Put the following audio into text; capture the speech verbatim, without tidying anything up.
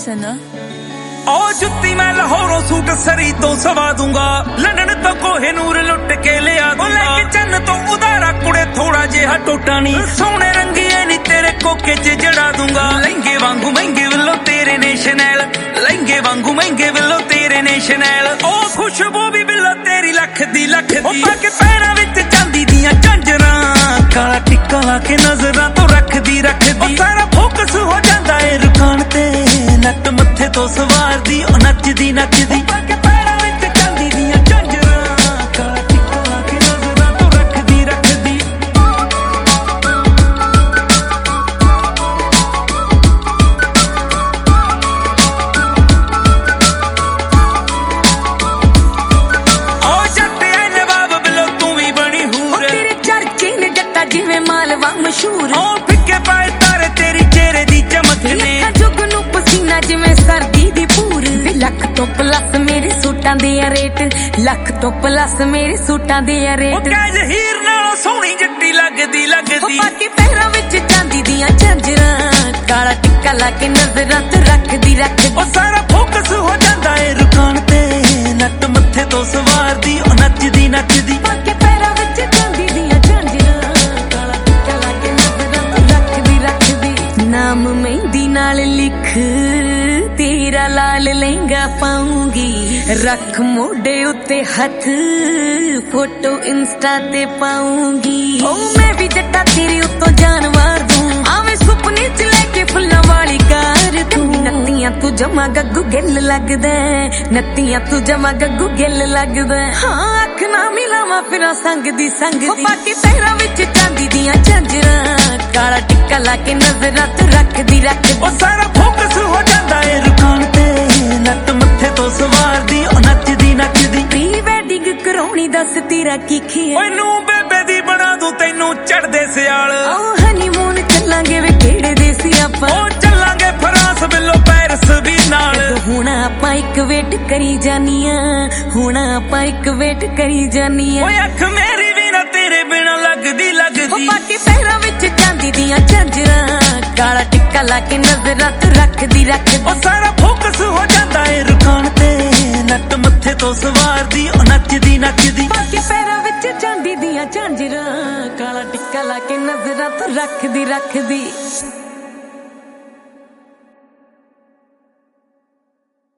सुनो। ओ जुत्ती मैं लाहौरों सूट सरी तो सवा दूंगा, लंदन तो कोहिनूर लुट के ले आ दूंगा। लेके चन्न तो उदारा कुड़े थोड़ा जेहा टोटा नी, सोने रंगी है नी तेरे कोके च जड़ा दूंगा। लहंगे वांगू महंगे विलो तेरे ने शनैल, लहंगे वांगू महंगे विलो तेरे ने शनैल। ओ खुशबू भी विलो तेरी लख दी लख दी। ओ पाके पैरां विच चांदी दियां झांजरां, काला टिक्का ला के नजरां तो रख दी रख दी। सारा फोकस हो जांदा ए रुकान ते, नट मत्थे तो सवार दी ओ नचदी नचदी। पाके पैरां विच चांदी दियां झांजरां, काला टिक्का ला के नजरां तो रख दी रख दी। ओ जट ऐ नवाब बिलो तू भी बनी हूर, तेरे चर्चे ने जट्टा जिवें मालवा मशहूर। ओ फिक्के पाए तारे तेरी चेहरे दी चमक ने, जुगनू पसीना जिवें सर्दी दी पूर। लख तो प्लस मेरे सूटां दे रेट, लख तो प्लस मेरे सूटां दे रेट। हीर नालों सोहनी जट्टी लगदी लगदी। बाकी पैरां विच चांदी दियां झांजरां, काला टिक्का ला के नजरां ते रखदी रखदी। ओ सारा फोकस हो जांदा ए रुकान ते, नट मत्थे तो सवार दी ओ नचदी नचदी। बाकी पैरां विच चांदी दियां झांजरां, काला टिक्का ला के नजरां ते रखदी रखदी। नाम मेहंदी नाल लिख तेरा लाल लहंगा पाऊंगी, रख मोडे उत्ते हथ फोटो इंस्टा ते पाऊंगी। ओ मैं भी जट्टा तेरे उत्तों जान मार दूं, आवे सुपने च लेके फुल्लां वाली कार तू। नत्तियां तू जमा गग्गू गिल लगदा, नत्तियां तू जमा गग्गू गिल लगदा। हाँ अख ना मिलावां फिरां संग दी संग दी। बाकी पैरां विच चांदी दियां झांजरां, काला टिक्का ला के नजरां ते रखदी रखदी। ओ सारा फोकस हो जांदा ए रुकान ते, नट मत्थे तो सवार दी ओ नचदी नचदी। प्री वेडिंग कराउणी दस तेरा की खिया, ओए नू बेबे दी बना दूं तैनू चढ़दे सियाल। ओ हनीमून चलांगे वे केड़े देसी आपां, ओ चलांगे फ्रांस बिलो पेरिस भी नाल। हुण आपां इक वेट करी जानियां, हुण आपां इक वेट करी जानियां। ओए अख मेरी भी ना तेरे बिना लगदी लगदी। बाकी पैरां विच चांदी दियां झांजरां, काला टिक्का ला के नजरां ते रखदी रखदी। ओ सारा फोकस हो जांदा ए रुकान ते, नट मत्थे तो सवार दी ओ नचदी नचदी। बाकी पैरां विच चांदी दियां झांजरां, काला टिक्का ला के नजरां ते रखदी रखदी।